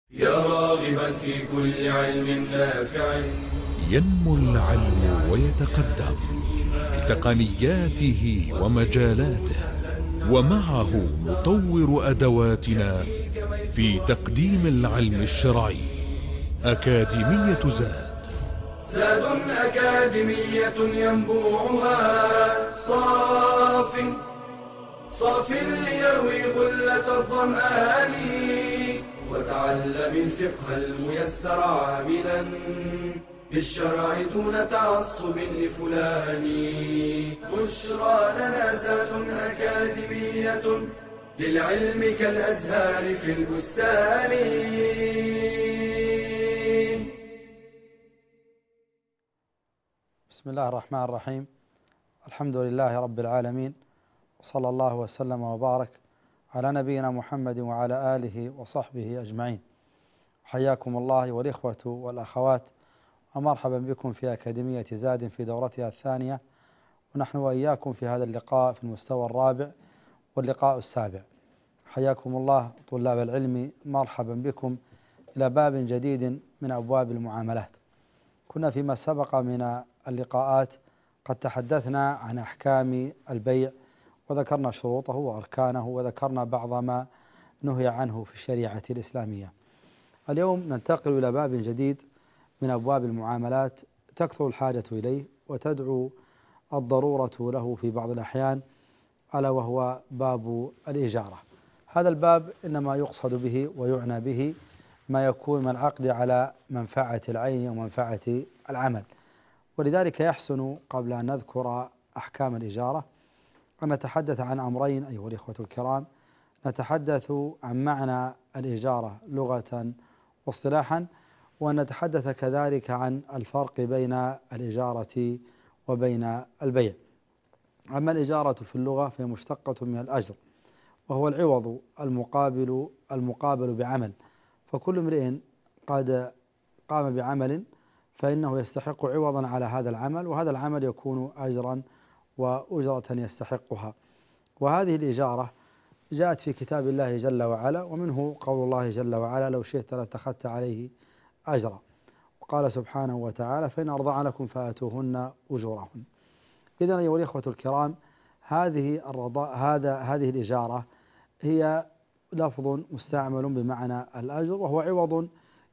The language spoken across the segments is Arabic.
يا راغبا في كل علم نافع. ينمو العلم ويتقدم بتقنياته ومجالاته، ومعه نطور أدواتنا في تقديم العلم الشرعي. أكاديمية زاد أكاديمية ينبوعها صاف ليروي غلة الظمآن، وتعلم الفقه الميسر عاملا بالشرع دون تعصب لفلان. بشرى لنا زاد أكاديمية للعلم كالأزهار في البستان. بسم الله الرحمن الرحيم. الحمد لله رب العالمين، وصلى الله وسلم وبارك على نبينا محمد وعلى آله وصحبه أجمعين. حياكم الله والإخوة والأخوات، ومرحبا بكم في أكاديمية زاد في دورتها الثانية، ونحن وإياكم في هذا اللقاء في المستوى الرابع واللقاء السابع. حياكم الله طلاب العلم، مرحبا بكم إلى باب جديد من أبواب المعاملات. كنا فيما سبق من اللقاءات قد تحدثنا عن أحكام البيع، وذكرنا شروطه وأركانه، وذكرنا بعض ما نهي عنه في الشريعة الإسلامية. اليوم ننتقل إلى باب جديد من أبواب المعاملات تكثر الحاجة إليه وتدعو الضرورة له في بعض الأحيان، ألا وهو باب الإجارة. هذا الباب إنما يقصد به ويعنى به ما يكون من العقد على منفعة العين ومنفعة العمل، ولذلك يحسن قبل أن نذكر أحكام الإجارة أن نتحدث عن أمرين أيها الإخوة الكرام. نتحدث عن معنى الإجارة لغة واصطلاحا، وأن نتحدث كذلك عن الفرق بين الإجارة وبين البيع. أما الإجارة في اللغة فهي مشتقة من الأجر، وهو العوض المقابل بعمل، فكل امرئ قد قام بعمل فإنه يستحق عوضا على هذا العمل، وهذا العمل يكون أجرا وأجرة يستحقها. وهذه الإجارة جاءت في كتاب الله جل وعلا، ومنه قول الله جل وعلا: لو شئت لاتخذت عليه أجرا. وقال سبحانه وتعالى: فإن أرضعن لكم فآتوهن أجورهن. إذن أيها الإخوة الكرام، هذه الإجارة هي لفظ مستعمل بمعنى الأجر، وهو عوض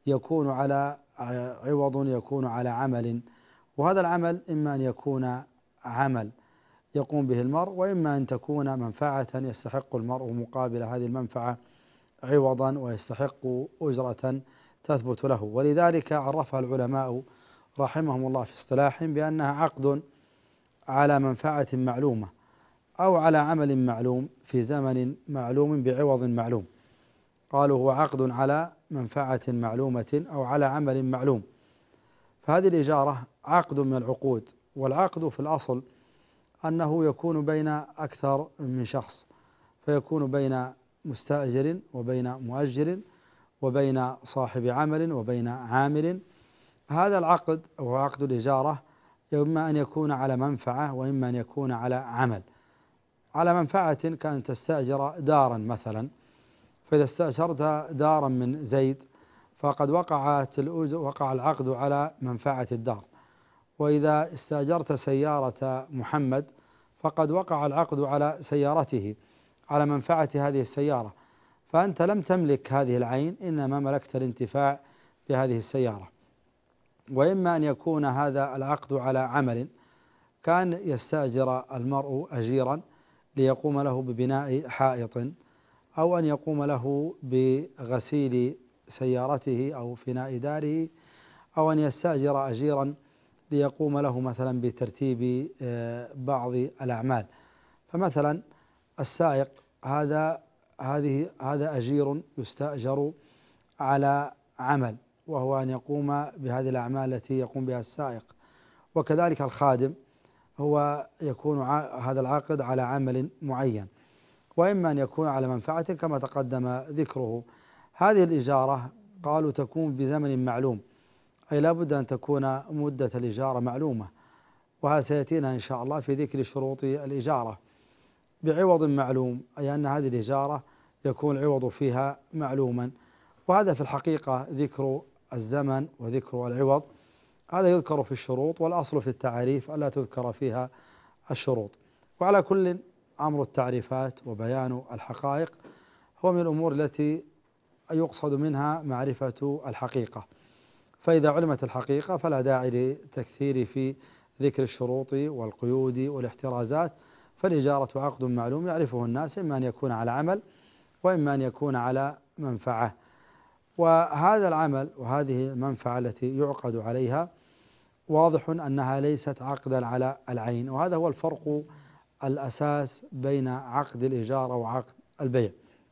يكون على عمل، وهذا العمل إما أن يكون عمل يقوم به المرء، وإما أن تكون منفعة يستحق المرء مقابل هذه المنفعة عوضا ويستحق أجرة تثبت له. ولذلك عرفها العلماء رحمهم الله في اصطلاحهم بأنها عقد على منفعة معلومة أو على عمل معلوم في زمن معلوم بعوض معلوم. قالوا هو عقد على منفعة معلومة أو على عمل معلوم. فهذه الإجارة عقد من العقود، والعقد في الأصل أنه يكون بين أكثر من شخص، فيكون بين مستأجر وبين مؤجر وبين صاحب عمل وبين عامل. هذا العقد أو عقد الإجارة إما أن يكون على منفعة وإما أن يكون على عمل. على منفعة كأن تستأجر دارا مثلا، فإذا استأجرت دارا من زيد فقد وقع العقد على منفعة الدار. وإذا استأجرت سيارة محمد فقد وقع العقد على سيارته، على منفعة هذه السيارة، فأنت لم تملك هذه العين، إنما ملكت الانتفاع بهذه السيارة. وإما أن يكون هذا العقد على عمل، كان يستأجر المرء أجيرا ليقوم له ببناء حائط، أو أن يقوم له بغسيل سيارته أو فناء داره، أو أن يستأجر أجيرا ليقوم له مثلا بترتيب بعض الأعمال. فمثلا السائق هذا أجير يستأجر على عمل، وهو أن يقوم بهذه الأعمال التي يقوم بها السائق. وكذلك الخادم هو يكون هذا العقد على عمل معين، وإما أن يكون على منفعة كما تقدم ذكره. هذه الإجارة قالوا تكون بزمن معلوم، أي لابد أن تكون مدة الإجارة معلومة، وهذا سيأتينا إن شاء الله في ذكر شروط الإجارة. بعوض معلوم، أي أن هذه الإجارة يكون العوض فيها معلوما، وهذا في الحقيقة ذكر الزمن وذكر العوض هذا يذكر في الشروط، والأصل في التعريف ألا تذكر فيها الشروط. وعلى كل أمر التعريفات وبيان الحقائق هو من الأمور التي يقصد منها معرفة الحقيقة، فإذا علمت الحقيقة فلا داعي لتكثير في ذكر الشروط والقيود والاحترازات، فالإجارة عقد معلوم يعرفه الناس، إما أن يكون على عمل وإما أن يكون على منفعة. وهذا العمل وهذه المنفعة التي يعقد عليها واضح أنها ليست عقدا على العين، وهذا هو الفرق الأساس بين عقد الإجارة وعقد البيع.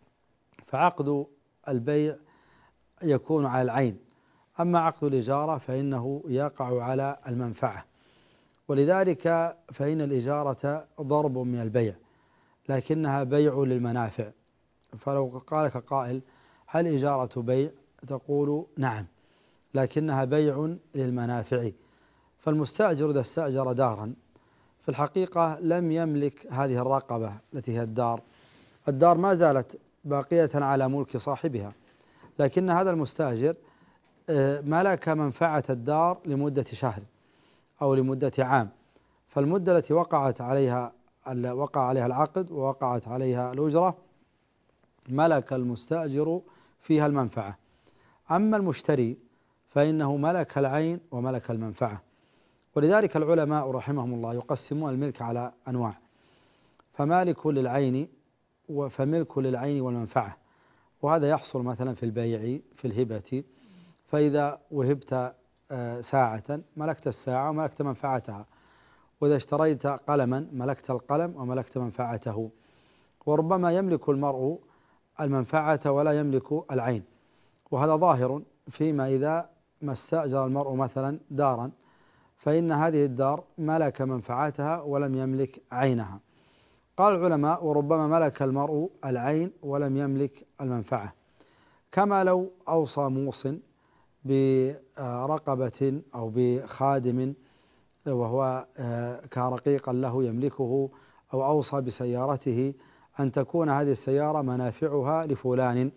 فعقد البيع يكون على العين، أما عقد الإجارة فإنه يقع على المنفعة، ولذلك فإن الإجارة ضرب من البيع لكنها بيع للمنافع. فلو قالك قائل هل إجارة بيع؟ تقول نعم، لكنها بيع للمنافع. فالمستأجر إذا استأجر دارا في الحقيقة لم يملك هذه الرقبة التي هي الدار ما زالت باقية على ملك صاحبها، لكن هذا المستأجر ملك منفعة الدار لمدة شهر أو لمدة عام، فالمدة التي وقع عليها العقد ووقعت عليها الأجرة ملك المستأجر فيها المنفعة. أما المشتري فإنه ملك العين وملك المنفعة. ولذلك العلماء رحمهم الله يقسمون الملك على أنواع، فمالك للعين فملك للعين والمنفعة، وهذا يحصل مثلا في البيع في الهبة، فإذا وهبت ساعة ملكت الساعة وملكت منفعتها، وإذا اشتريت قلما ملكت القلم وملكت منفعته. وربما يملك المرء المنفعة ولا يملك العين، وهذا ظاهر فيما إذا ما استأجر المرء مثلا دارا فإن هذه الدار ملك منفعتها ولم يملك عينها. قال العلماء وربما ملك المرء العين ولم يملك المنفعة، كما لو أوصى موص برقبة أو بخادم وهو كرقيقا له يملكه، أو أوصى بسيارته أن تكون هذه السيارة منافعها لفلان،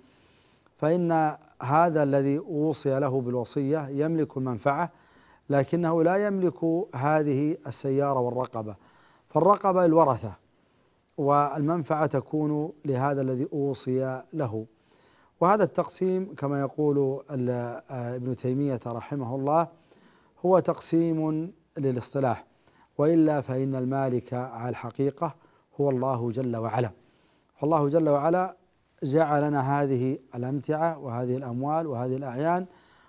فإن هذا الذي أوصي له بالوصية يملك المنفعة لكنه لا يملك هذه السيارة والرقبة، فالرقبة الورثة والمنفعة تكون لهذا الذي أوصي له. وهذا التقسيم كما يقول ابن تيمية رحمه الله هو تقسيم للاصطلاح، وإلا فإن المالك على الحقيقة هو الله جل وعلا. الله جل وعلا جعل لنا هذه الأمتعة وهذه الأموال وهذه الأعيان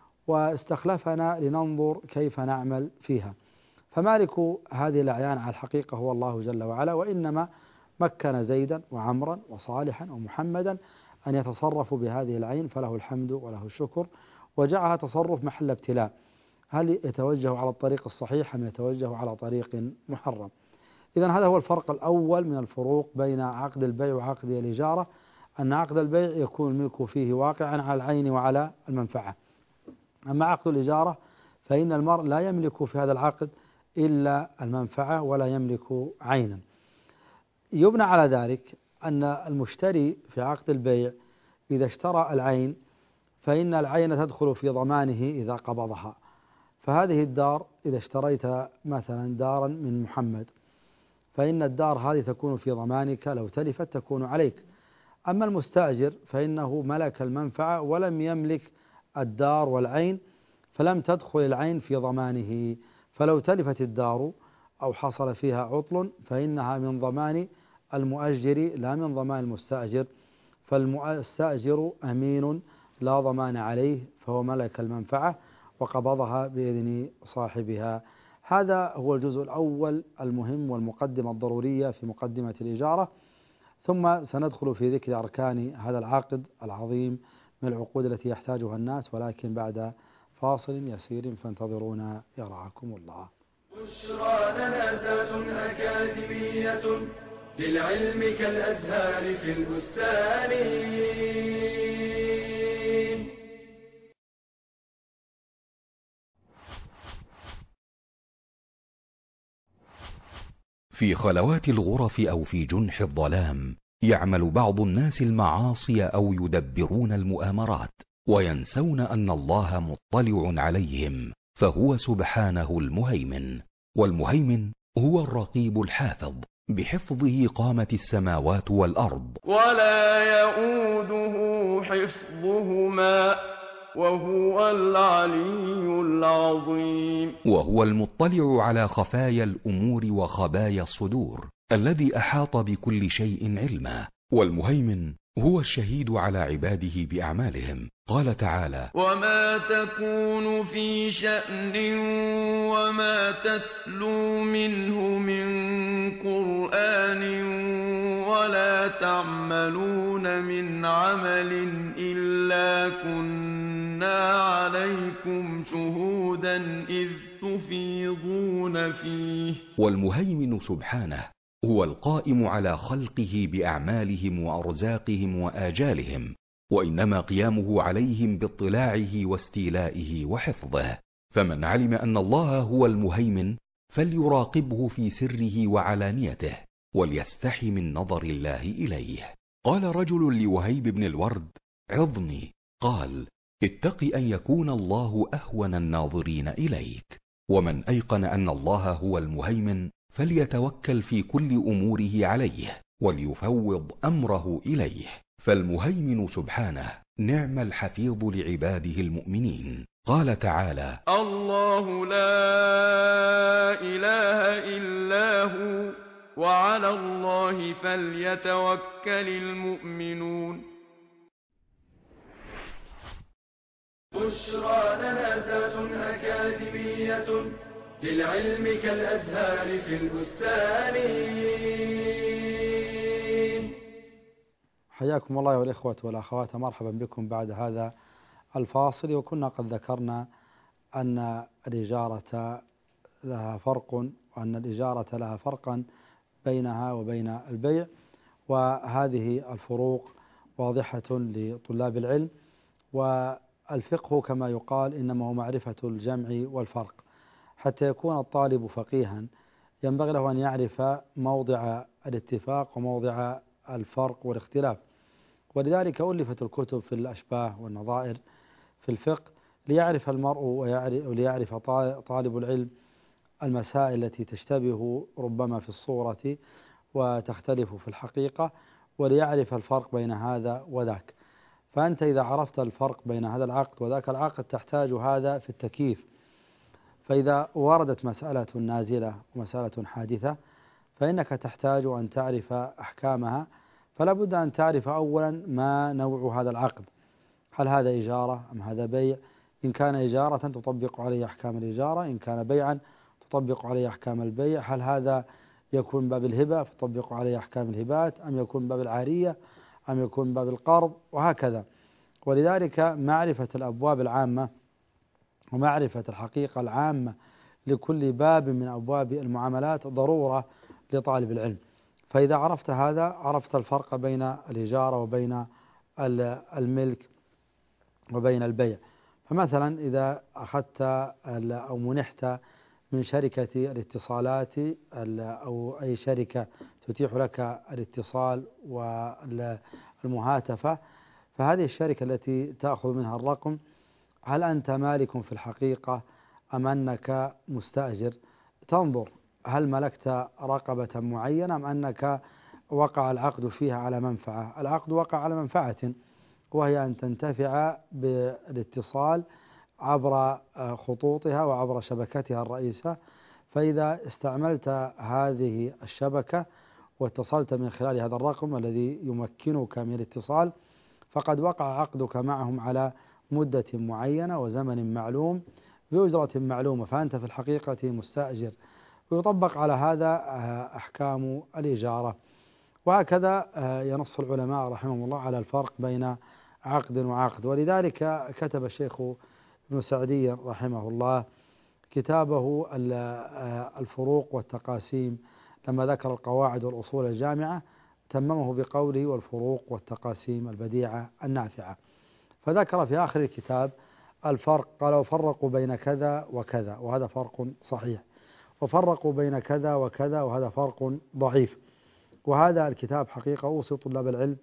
واستخلفنا لننظر كيف نعمل فيها، فمالك هذه الأعيان على الحقيقة هو الله جل وعلا، وإنما مكن زيدا وعمرا وصالحا ومحمدا أن يتصرفوا بهذه العين، فله الحمد وله الشكر، وجعلها تصرف محل ابتلاء، هل يتوجه على الطريق الصحيح أم يتوجه على طريق محرم. إذن هذا هو الفرق الأول من الفروق بين عقد البيع وعقد الإجارة، أن عقد البيع يكون الملك فيه واقعا على العين وعلى المنفعة، أما عقد الإجارة فإن المرء لا يملك في هذا العقد إلا المنفعة ولا يملك عينا. يبنى على ذلك أن المشتري في عقد البيع إذا اشترى العين فإن العين تدخل في ضمانه إذا قبضها، فهذه الدار إذا اشتريت مثلا دارا من محمد فإن الدار هذه تكون في ضمانك، لو تلفت تكون عليك. أما المستأجر فإنه ملك المنفعة ولم يملك الدار والعين، فلم تدخل العين في ضمانه، فلو تلفت الدار أو حصل فيها عطل فإنها من ضمان المؤجر لا من ضمان المستأجر، فالمستأجر أمين لا ضمان عليه، فهو ملك المنفعة وقبضها بإذن صاحبها. هذا هو الجزء الأول المهم والمقدمة الضرورية في مقدمة الإجارة، ثم سندخل في ذكر أركان هذا العقد العظيم من العقود التي يحتاجها الناس، ولكن بعد فاصل يسير، فانتظرونا يرعاكم الله. بشرى لنا ذات أكاديمية للعلم كالأزهار في البستان. في خلوات الغرف أو في جنح الظلام يعمل بعض الناس المعاصي أو يدبرون المؤامرات، وينسون أن الله مطلع عليهم، فهو سبحانه المهيمن، والمهيمن هو الرقيب الحافظ، بحفظه قامت السماوات والأرض، ولا يؤوده حفظهما وهو العلي العظيم. وهو المطلع على خفايا الأمور وخبايا الصدور، الذي أحاط بكل شيء علما. والمهيمن هو الشهيد على عباده بأعمالهم. قال تعالى: وما تكون في شأن وما تتلو منه من قرآن ولا تعملون من عمل إلا كنا عليكم شهودا إذ تفيضون فيه. والمهيمن سبحانه هو القائم على خلقه بأعمالهم وأرزاقهم وآجالهم، وإنما قيامه عليهم باطلاعه واستيلائه وحفظه. فمن علم أن الله هو المهيمن فليراقبه في سره وعلانيته، وليستحي من نظر الله إليه. قال رجل لوهيب بن الورد: عظني. قال: اتق أن يكون الله أهون الناظرين إليك. ومن أيقن أن الله هو المهيمن فليتوكل في كل أموره عليه، وليفوض أمره إليه، فالمهيمن سبحانه نعم الحفيظ لعباده المؤمنين. قال تعالى: الله لا إله إلا هو وعلى الله فليتوكل المؤمنون. بشرى لنا ذات أكاديمية للعلم كالأزهار في البستان. حياكم الله والإخوة والأخوات، مرحبا بكم بعد هذا الفاصل. وكنا قد ذكرنا أن الإجارة لها فرق، وأن الإجارة لها فرقا بينها وبين البيع، وهذه الفروق واضحة لطلاب العلم. والفقه كما يقال إنما هو معرفة الجمع والفرق. حتى يكون الطالب فقيها ينبغي له أن يعرف موضع الاتفاق وموضع الفرق والاختلاف. ولذلك ألفت الكتب في الأشباه والنظائر في الفقه ليعرف المرء وليعرف طالب العلم المسائل التي تشتبه ربما في الصورة وتختلف في الحقيقة، وليعرف الفرق بين هذا وذاك. فأنت إذا عرفت الفرق بين هذا العقد وذاك العقد تحتاج هذا في التكييف. فإذا وردت مسألة نازلة ومسألة حادثة فإنك تحتاج أن تعرف أحكامها، فلا بد أن تعرف أولا ما نوع هذا العقد، هل هذا إجارة أم هذا بيع؟ إن كان إجارة تطبق عليه أحكام الإجارة، إن كان بيعا تطبق عليه أحكام البيع، هل هذا يكون باب الهبة فتطبق عليه أحكام الهبات، أم يكون باب العارية، أم يكون باب القرض، وهكذا. ولذلك معرفة الأبواب العامة ومعرفة الحقيقة العامة لكل باب من أبواب المعاملات ضرورة لطالب العلم. فإذا عرفت هذا عرفت الفرق بين الإجارة وبين الملك وبين البيع. فمثلا إذا أخذت أو منحت من شركة الاتصالات أو أي شركة تتيح لك الاتصال والمهاتفة، فهذه الشركة التي تأخذ منها الرقم، هل أنت مالك في الحقيقة أم أنك مستأجر؟ تنظر هل ملكت رقبة معينة أم أنك وقع العقد فيها على منفعة. العقد وقع على منفعة، وهي أن تنتفع بالاتصال عبر خطوطها وعبر شبكتها الرئيسة. فإذا استعملت هذه الشبكة واتصلت من خلال هذا الرقم الذي يمكنك من الاتصال، فقد وقع عقدك معهم على مدة معينة وزمن معلوم بأجرة معلومة، فأنت في الحقيقة مستأجر، ويطبق على هذا أحكام الإجارة. وهكذا ينص العلماء رحمهم الله على الفرق بين عقد وعقد. ولذلك كتب الشيخ ابن سعدي رحمه الله كتابه الفروق والتقاسيم، لما ذكر القواعد والأصول الجامعة تممه بقوله: والفروق والتقاسيم البديعة النافعة. فذكر في آخر الكتاب الفرق، قال: وفرقوا بين كذا وكذا وهذا فرق صحيح، وفرقوا بين كذا وكذا وهذا فرق ضعيف. وهذا الكتاب حقيقة أوصي طلاب العلم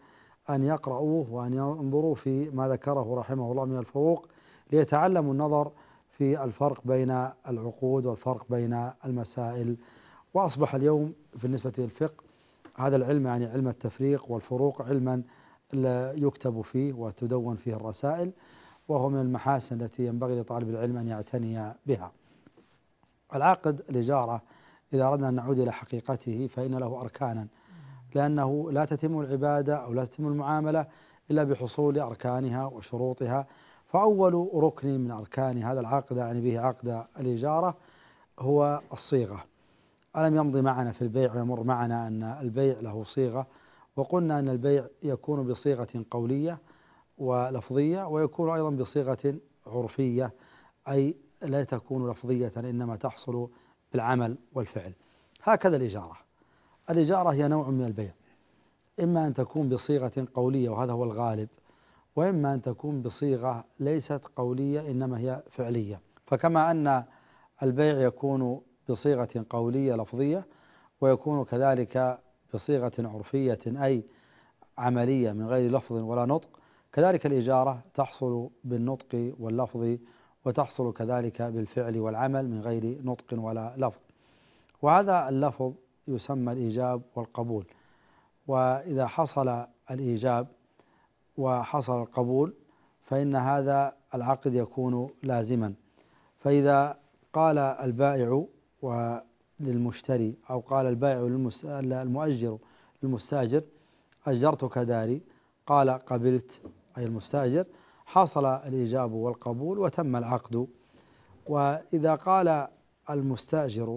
أن يقرأوه وأن ينظروا في ما ذكره رحمه الله من الفروق، ليتعلموا النظر في الفرق بين العقود والفرق بين المسائل. وأصبح اليوم بالنسبة للفقه هذا العلم، يعني علم التفريق والفروق، علما يكتب فيه وتدون فيه الرسائل، وهو من المحاسن التي ينبغي لطالب العلم أن يعتني بها. العقد الإجارة إذا أردنا أن نعود إلى حقيقته فإن له أركانا، لأنه لا تتم العبادة أو لا تتم المعاملة إلا بحصول أركانها وشروطها. فأول ركن من أركان هذا العقد، يعني به عقد الإجارة، هو الصيغة. ألم يمضي معنا في البيع ويمر معنا أن البيع له صيغة، وقلنا أن البيع يكون بصيغة قولية ولفظية، ويكون أيضا بصيغة عرفية، أي لا تكون لفظية إنما تحصل بالعمل والفعل. هكذا الإجارة. الإجارة هي نوع من البيع، إما أن تكون بصيغة قولية وهذا هو الغالب، وإما أن تكون بصيغة ليست قولية إنما هي فعلية. فكما أن البيع يكون بصيغة قولية لفظية، ويكون كذلك بصيغة عرفية أي عملية من غير لفظ ولا نطق، كذلك الإجارة تحصل بالنطق واللفظ، وتحصل كذلك بالفعل والعمل من غير نطق ولا لفظ. وهذا اللفظ يسمى الإيجاب والقبول. وإذا حصل الإيجاب وحصل القبول فإن هذا العقد يكون لازما. فإذا قال البائع للمشتري، أو قال البائع المؤجر للمستأجر أجرتك داري، قال قبلت أي المستأجر، حصل الإيجاب والقبول وتم العقد. وإذا قال المستأجر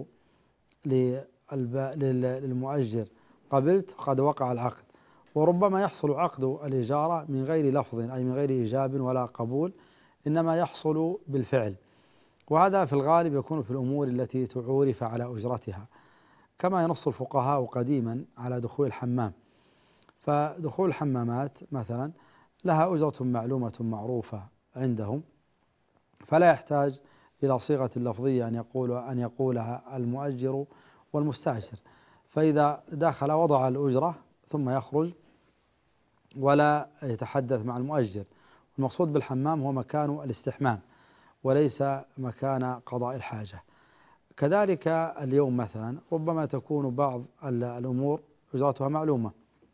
للمؤجر قبلت قد وقع العقد. وربما يحصل عقد الإجارة من غير لفظ، أي من غير إيجاب ولا قبول، إنما يحصل بالفعل. وهذا في الغالب يكون في الأمور التي تعورف على أجرتها، كما ينص الفقهاء قديما على دخول الحمام. فدخول الحمامات مثلا لها أجرة معلومة معروفة عندهم، فلا يحتاج إلى صيغة لفظية أن يقولها المؤجر والمستأجر. فإذا دخل وضع الأجرة ثم يخرج ولا يتحدث مع المؤجر. المقصود بالحمام هو مكان الاستحمام وليس مكان قضاء الحاجة. كذلك اليوم مثلا ربما تكون بعض الأمور أجرتها معلومة.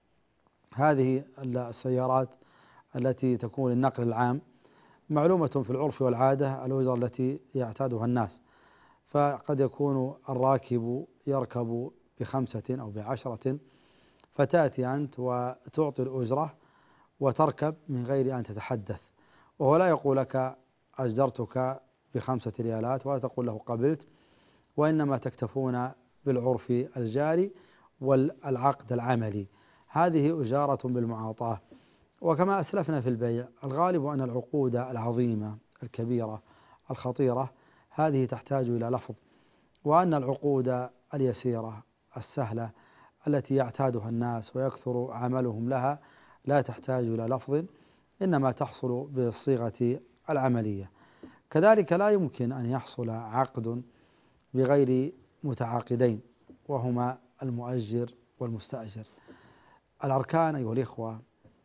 هذه السيارات التي تكون للنقل العام معلومة في العرف والعادة الأجرة التي يعتادها الناس، فقد يكون الراكب يركب ب5 أو ب10، فتأتي أنت وتعطي الأجرة وتركب من غير أن تتحدث، وهو لا يقول لك أجرتك ب5 ريالات ولا تقول له قبلت، وإنما تكتفون بالعرف الجاري والعقد العملي. هذه أجارة بالمعاطاة. وكما أسلفنا في البيع الغالب أن العقود العظيمة الكبيرة الخطيرة هذه تحتاج إلى لفظ، وأن العقود اليسيرة السهلة التي يعتادها الناس ويكثر عملهم لها لا تحتاج إلى لفظ، إنما تحصل بالصيغة العملية. كذلك لا يمكن أن يحصل عقد بغير متعاقدين، وهما المؤجر والمستأجر. الأركان أيها الإخوة،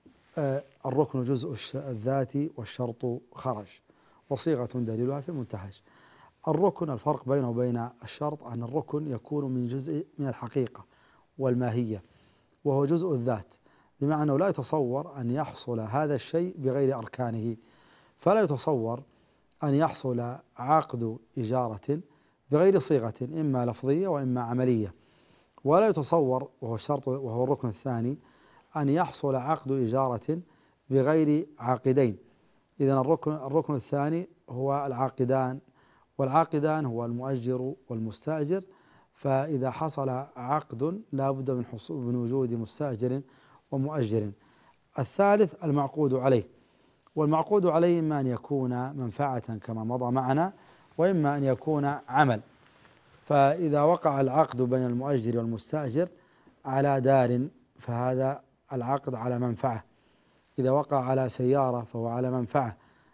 الركن جزء الذات والشرط خرج، وصيغة دليلها في المنتهج. الركن الفرق بينه وبين الشرط أن الركن يكون من جزء من الحقيقة والماهية، وهو جزء الذات، بمعنى أنه لا يتصور أن يحصل هذا الشيء بغير أركانه. فلا يتصور أن يحصل عقد إجارة بغير صيغة إما لفظية وإما عملية. ولا يتصور، وهو الشرط وهو الركن الثاني، أن يحصل عقد إجارة بغير عاقدين. إذن الركن الثاني هو العاقدان، والعاقدان هو المؤجر والمستأجر. فإذا حصل عقد لا بد من وجود مستأجر ومؤجر. الثالث المعقود عليه، والمعقود عليه إما أن يكون منفعة كما مضى معنا، وإما أن يكون عمل. فإذا وقع العقد بين المؤجر والمستأجر على دار فهذا العقد على منفعة. إذا وقع على سيارة فهو على منفعة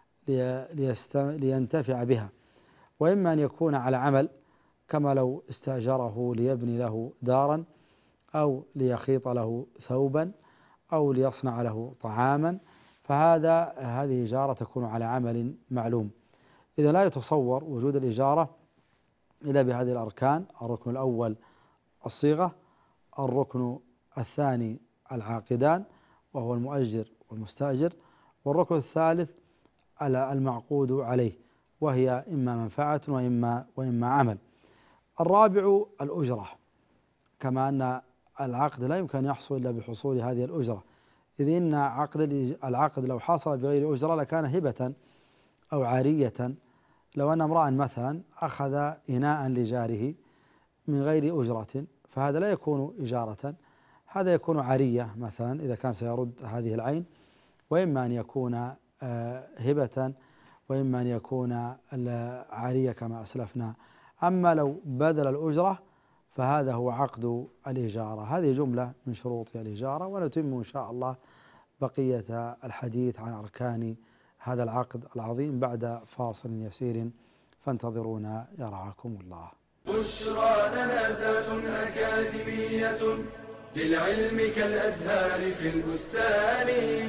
لينتفع بها. وإما أن يكون على عمل، كما لو استأجره ليبني له دارا أو ليخيط له ثوبا أو ليصنع له طعاما، هذه إجارة تكون على عمل معلوم. إذا لا يتصور وجود الإجارة إلا بهذه الأركان: الركن الأول الصيغة، الركن الثاني العاقدان وهو المؤجر والمستأجر، والركن الثالث المعقود عليه وهي إما منفعة وإما عمل. الرابع الأجرة، كما أن العقد لا يمكن أن يحصل إلا بحصول هذه الأجرة، إذ إن العقد لو حصل بغير أجرة لكان هبة أو عارية. لو أن امرأ مثلا أخذ إناء لجاره من غير أجرة فهذا لا يكون إجارة، هذا يكون عارية مثلا إذا كان سيرد هذه العين، وإما أن يكون هبة وإما أن يكون عارية كما أسلفنا. أما لو بذل الأجرة فهذا هو عقد الإجارة. هذه جملة من شروط الإجارة، ونتم إن شاء الله بقية الحديث عن أركان هذا العقد العظيم بعد فاصل يسير، فانتظرونا يرعاكم الله. بشرى لنا ذات أكاديمية للعلم كالأزهار في البستان.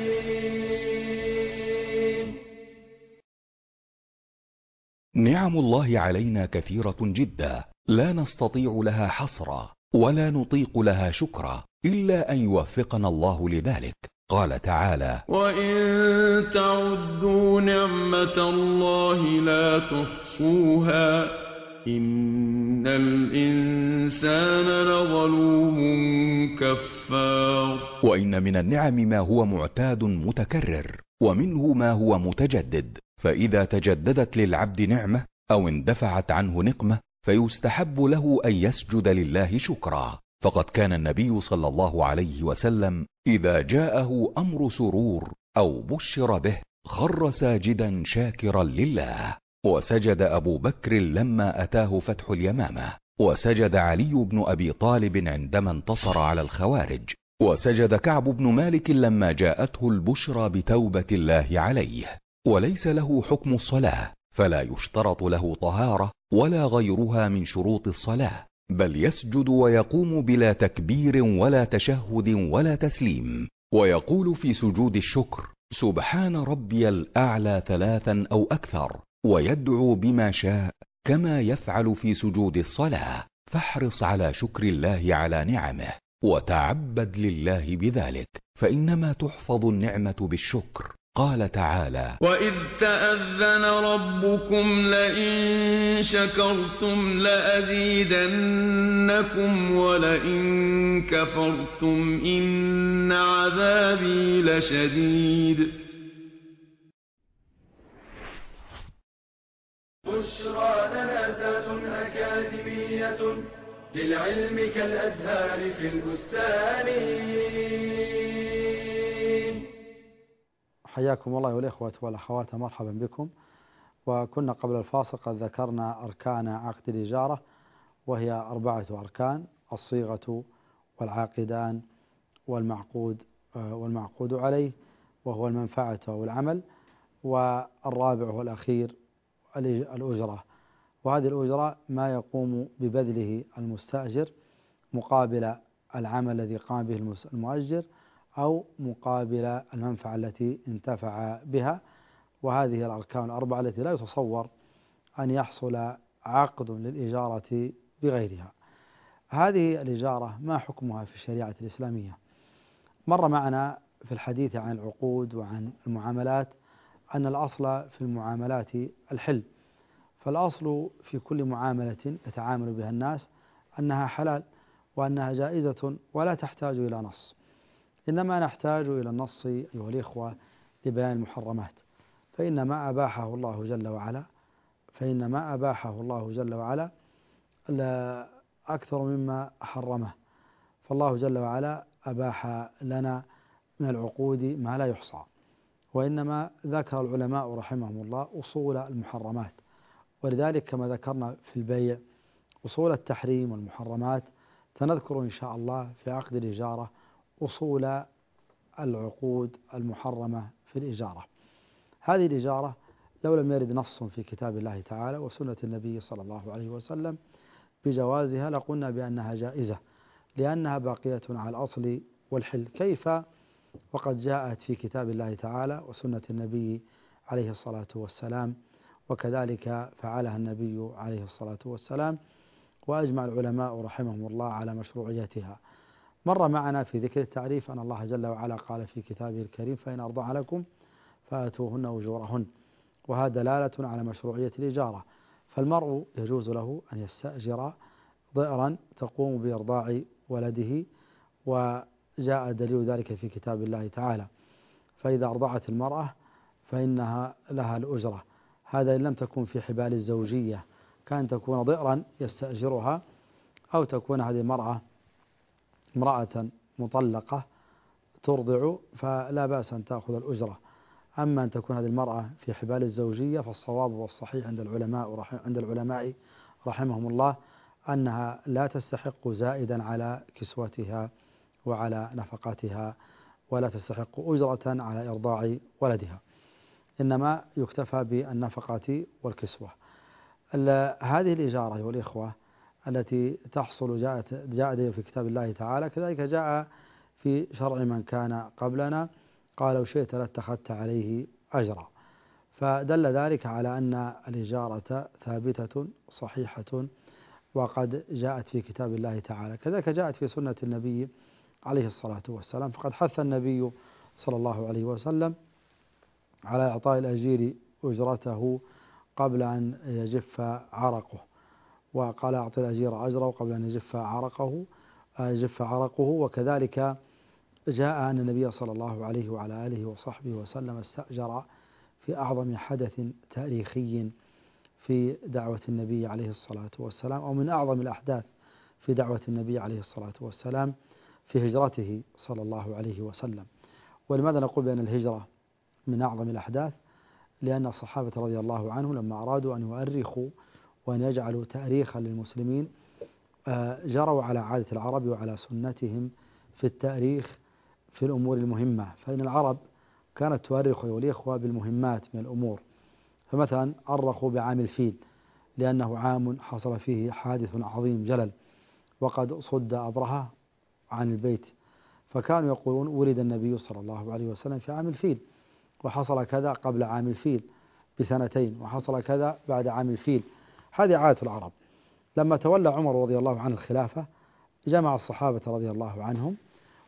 نعم الله علينا كثيرة جدا لا نستطيع لها حصرا ولا نطيق لها شكرا إلا أن يوفقنا الله لذلك. قال تعالى: وإن تعدوا نعمة الله لا تحصوها إن الإنسان لظلوم كفار. وإن من النعم ما هو معتاد متكرر، ومنه ما هو متجدد، فإذا تجددت للعبد نعمة أو اندفعت عنه نقمة فيستحب له أن يسجد لله شكرا. فقد كان النبي صلى الله عليه وسلم إذا جاءه أمر سرور أو بشر به خر ساجدا شاكرا لله. وسجد أبو بكر لما أتاه فتح اليمامة، وسجد علي بن أبي طالب عندما انتصر على الخوارج، وسجد كعب بن مالك لما جاءته البشرى بتوبة الله عليه. وليس له حكم الصلاة، فلا يشترط له طهارة ولا غيرها من شروط الصلاة، بل يسجد ويقوم بلا تكبير ولا تشهد ولا تسليم، ويقول في سجود الشكر: سبحان ربي الأعلى 3 أو أكثر، ويدعو بما شاء كما يفعل في سجود الصلاة. فاحرص على شكر الله على نعمه وتعبد لله بذلك، فإنما تحفظ النعمة بالشكر. قال تعالى: وإذ تأذن ربكم لئن شكرتم لأزيدنكم ولئن كفرتم إن عذابي لشديد. بشرى لنا ذات أكاديمية للعلم كالأزهار في البستان. حياكم الله والإخوة والأخوات، مرحبا بكم. وكنا قبل الفاصل قد ذكرنا أركان عقد الإجارة، وهي 4 أركان: الصيغة والعاقدان والمعقود عليه وهو المنفعة والعمل، والرابع والأخير الأجرة. وهذه الأجرة ما يقوم ببذله المستأجر مقابل العمل الذي قام به المؤجر أو مقابل المنفعة التي انتفع بها. وهذه الأركان الأربعة التي لا يتصور أن يحصل عقد للإجارة بغيرها. هذه الإجارة ما حكمها في الشريعة الإسلامية؟ مر معنا في الحديث عن العقود وعن المعاملات أن الأصل في المعاملات الحل، فالأصل في كل معاملة يتعامل بها الناس أنها حلال وأنها جائزة ولا تحتاج إلى نص، إنما نحتاج إلى النص أيها الإخوة لبيان المحرمات، فإن ما أباحه الله جل وعلا لا أكثر مما حرمه. فالله جل وعلا أباح لنا من العقود ما لا يحصى، وإنما ذكر العلماء رحمهم الله أصول المحرمات، ولذلك كما ذكرنا في البيع أصول التحريم والمحرمات سنذكر إن شاء الله في عقد الإجارة أصول العقود المحرمة في الإجارة. هذه الإجارة لو لم يرد نص في كتاب الله تعالى وسنة النبي صلى الله عليه وسلم بجوازها لقلنا بأنها جائزة، لأنها باقية على الأصل والحل. كيف وقد جاءت في كتاب الله تعالى وسنة النبي عليه الصلاة والسلام، وكذلك فعلها النبي عليه الصلاة والسلام، وأجمع العلماء رحمهم الله على مشروعيتها. مر معنا في ذكر التعريف أن الله جل وعلا قال في كتابه الكريم: فإن أرضع لكم فآتوهن أجورهن، وهذا دلالة على مشروعية الإجارة. فالمرء يجوز له أن يستأجر ضئرا تقوم بإرضاع ولده، وجاء دليل ذلك في كتاب الله تعالى. فإذا أرضعت المرأة فإنها لها الأجرة، هذا إن لم تكن في حبال الزوجية، كان تكون ضئرا يستأجرها، أو تكون هذه المرأة امرأة مطلقة ترضع، فلا بأس أن تأخذ الأجرة. أما أن تكون هذه المرأة في حبال الزوجية فالصواب والصحيح عند العلماء رحمهم الله أنها لا تستحق زائدا على كسوتها وعلى نفقتها، ولا تستحق أجرة على إرضاع ولدها، إنما يكتفى بالنفقة والكسوة. هذه الإجارة والإخوة التي تحصل جاء في كتاب الله تعالى، كذلك جاء في شرع من كان قبلنا، قال: لو شئت لاتخذت عليه أجرا. فدل ذلك على أن الإجارة ثابتة صحيحة، وقد جاءت في كتاب الله تعالى، كذلك جاءت في سنة النبي عليه الصلاة والسلام. فقد حث النبي صلى الله عليه وسلم على إعطاء الأجير أجرته قبل أن يجف عرقه، وقال: أعطي الأجير أجره قبل أن يجف عرقه. وكذلك جاء أن النبي صلى الله عليه وعلى آله وصحبه وسلم استأجر في أعظم حدث تاريخي في دعوة النبي عليه الصلاة والسلام، أو من أعظم الأحداث في دعوة النبي عليه الصلاة والسلام، في هجرته صلى الله عليه وسلم. ولماذا نقول بأن الهجرة من أعظم الأحداث؟ لأن الصحابة رضي الله عنهم لما أرادوا أن يؤرخوا وأن يجعلوا تاريخا للمسلمين جروا على عادة العرب وعلى سنتهم في التاريخ في الأمور المهمة. فإن العرب كانت تؤرخ والإخوة بالمهمات من الأمور، فمثلا أرخوا بعام الفيل لأنه عام حصل فيه حادث عظيم جلل، وقد صد أبرهة عن البيت، فكانوا يقولون: ولد النبي صلى الله عليه وسلم في عام الفيل، وحصل كذا قبل عام الفيل بسنتين، وحصل كذا بعد عام الفيل. هذه عادة العرب. لما تولى عمر رضي الله عنه الخلافة جمع الصحابة رضي الله عنهم،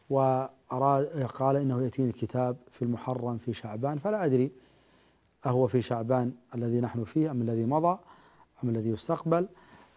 وقال: إنه يأتيني الكتاب في المحرم في شعبان، فلا أدري أهو في شعبان الذي نحن فيه أم الذي مضى أم الذي يستقبل.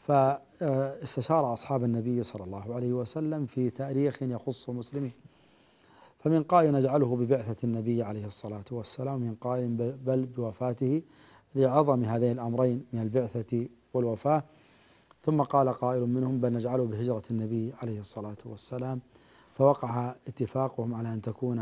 فاستشار أصحاب النبي صلى الله عليه وسلم في تاريخ يخص المسلمين، فمن قائل نجعله ببعثة النبي عليه الصلاة والسلام، من قائل بل بوفاته، لعظم هذين الأمرين من البعثة والوفاة. ثم قال قائل منهم: بل نجعله بهجرة النبي عليه الصلاة والسلام. فوقع اتفاقهم على أن تكون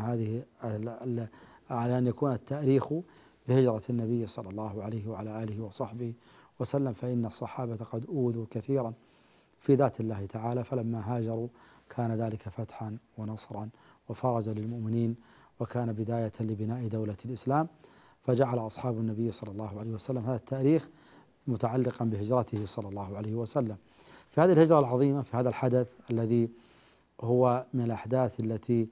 على أن يكون التاريخ بهجرة النبي صلى الله عليه وعلى آله وصحبه وسلم. فإن الصحابة قد أوذوا كثيرا في ذات الله تعالى، فلما هاجروا كان ذلك فتحا ونصرا وفرجا للمؤمنين، وكان بداية لبناء دولة الإسلام. فجعل أصحاب النبي صلى الله عليه وسلم هذا التاريخ متعلقا بهجرته صلى الله عليه وسلم. في هذه الهجرة العظيمة، في هذا الحدث الذي هو من الأحداث التي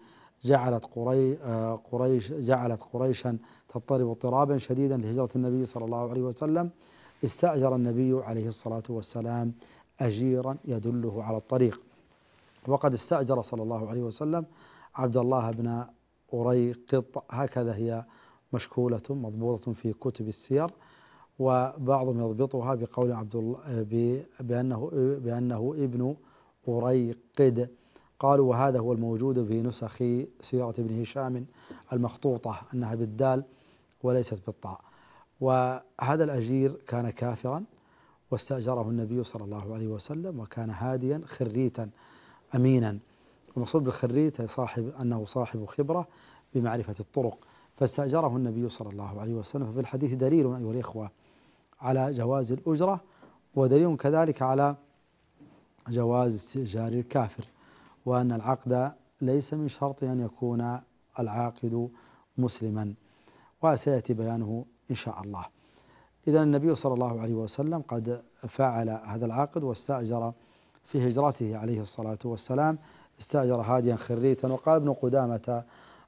جعلت قريشا تضطرب اضطرابا شديدا لهجرة النبي صلى الله عليه وسلم، استأجر النبي عليه الصلاة والسلام أجيرا يدله على الطريق. وقد استأجر صلى الله عليه وسلم عبد الله بن أريقط، هكذا هي مشكولة مضبوطة في كتب السير، وبعضهم يضبطها بقول عبد الله بأنه ابن أريقد. قالوا وهذا هو الموجود في نسخ سيرة ابن هشام المخطوطة، أنها بالدال وليست بالطاء. وهذا الأجير كان كافرا، واستأجره النبي صلى الله عليه وسلم، وكان هاديا خريتا أمينا. المقصود بالخريت أنه صاحب خبرة بمعرفة الطرق، فاستأجره النبي صلى الله عليه وسلم. ففي الحديث دليل أيها الإخوة على جواز الأجرة، ودليل كذلك على جواز استئجار الكافر، وأن العقد ليس من شرط أن يكون العاقد مسلما، وسيأتي بيانه إن شاء الله. إذن النبي صلى الله عليه وسلم قد فعل هذا العقد واستأجر في هجرته عليه الصلاة والسلام، استأجر هاديا خريتا. وقال ابن قدامة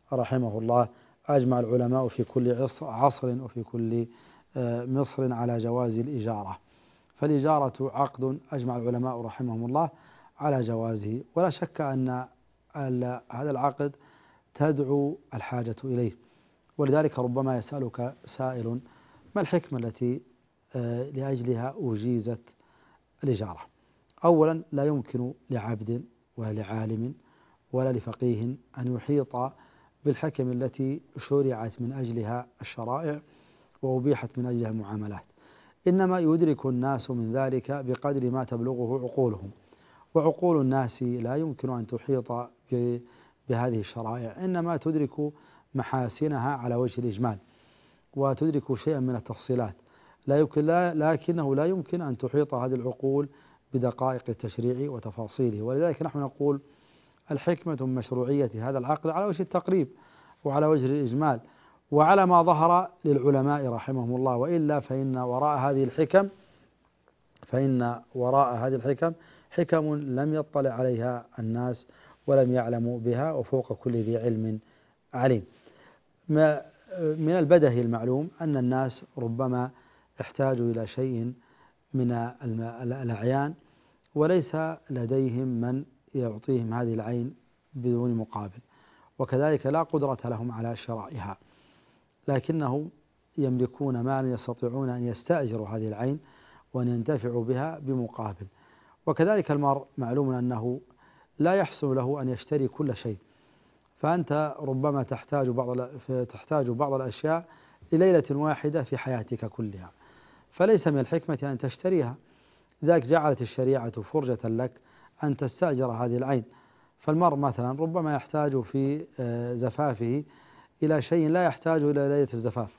رحمه الله أجمع العلماء في كل عصر وفي كل مصر على جواز الإجارة. فالإجارة عقد أجمع العلماء رحمهم الله على جوازه، ولا شك أن هذا العقد تدعو الحاجة إليه. ولذلك ربما يسألك سائل: ما الحكمة التي لأجلها أجيزت الإجارة؟ أولا، لا يمكن لعبد ولا لعالم ولا لفقيه أن يحيط بالحكم التي شرعت من أجلها الشرائع وأبيحت من أجلها المعاملات، إنما يدرك الناس من ذلك بقدر ما تبلغه عقولهم، وعقول الناس لا يمكن أن تحيط بهذه الشرائع، إنما تدرك محاسنها على وجه الإجمال وتدرك شيئا من التفصيلات، لكنه لا يمكن أن تحيط هذه العقول بدقائق التشريع وتفاصيله. ولذلك نحن نقول الحكمة من مشروعية هذا العقد على وجه التقريب وعلى وجه الإجمال وعلى ما ظهر للعلماء رحمهم الله، وإلا فإن وراء هذه الحكم حكم لم يطلع عليها الناس ولم يعلموا بها، وفوق كل ذي علم عليم. من البدهي المعلوم أن الناس ربما احتاجوا إلى شيء من الأعيان وليس لديهم من يعطيهم هذه العين بدون مقابل، وكذلك لا قدرة لهم على شرائها، لكنهم يملكون مالا يستطيعون أن يستأجروا هذه العين وأن ينتفعوا بها بمقابل. وكذلك المرء معلوم أنه لا يحسن له أن يشتري كل شيء، فأنت ربما تحتاج بعض الأشياء لليلة واحدة في حياتك كلها، فليس من الحكمة أن تشتريها. ذاك جعلت الشريعة فرجة لك أن تستأجر هذه العين. فالمرء مثلا ربما يحتاج في زفافه إلى شيء لا يحتاج إلى ليلة الزفاف،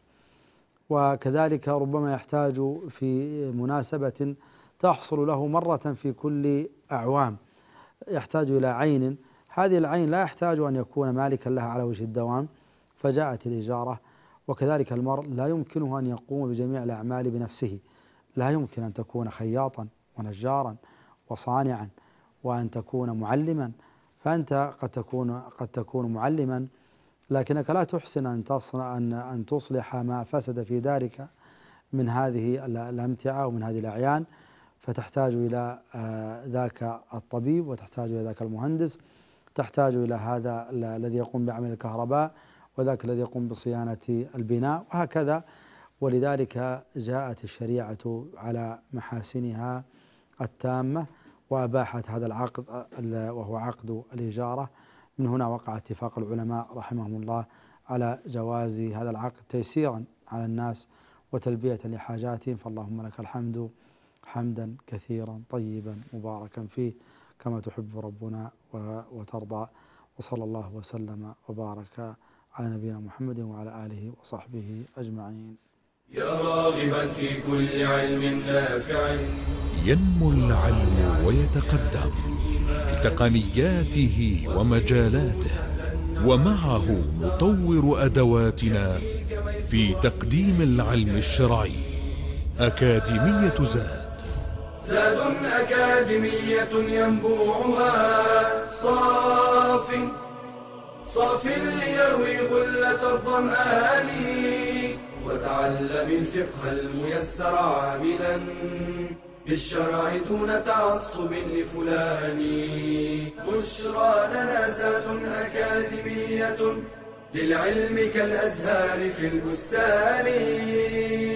وكذلك ربما يحتاج في مناسبة تحصل له مرة في كل أعوام، يحتاج إلى عين، هذه العين لا يحتاج أن يكون مالكا لها على وجه الدوام، فجاءت الإجارة. وكذلك المرء لا يمكنه أن يقوم بجميع الأعمال بنفسه، لا يمكن أن تكون خياطا ونجارا وصانعا وأن تكون معلما، فأنت قد تكون معلما لكنك لا تحسن أن تصلح ما فسد في دارك من هذه الأمتعة ومن هذه الأعيان، فتحتاج إلى ذاك الطبيب، وتحتاج إلى ذاك المهندس، تحتاج إلى هذا الذي يقوم بعمل الكهرباء، وذاك الذي يقوم بصيانة البناء، وهكذا. ولذلك جاءت الشريعة على محاسنها التامة وأباحت هذا العقد وهو عقد الإجارة. من هنا وقع اتفاق العلماء رحمهم الله على جواز هذا العقد تيسيرا على الناس وتلبية لحاجاتهم، فاللهم لك الحمد حمدا كثيرا طيبا مباركا فيه كما تحب ربنا وترضى. وصلى الله وسلم وبارك على نبينا محمد وعلى آله وصحبه أجمعين. يا راغبا في كل علم نافع ينمو العلم ويتقدم بتقنياته ومجالاته، ومعه نطور أدواتنا في تقديم العلم الشرعي. أكاديمية زاد أكاديمية ينبوعها صاف ليروي غلة الظمآن، وتعلم الفقه الميسر عاملا بالشرع دون تعصب لفلان. بشرى لنا زاد أكاديمية للعلم كالأزهار في البستان.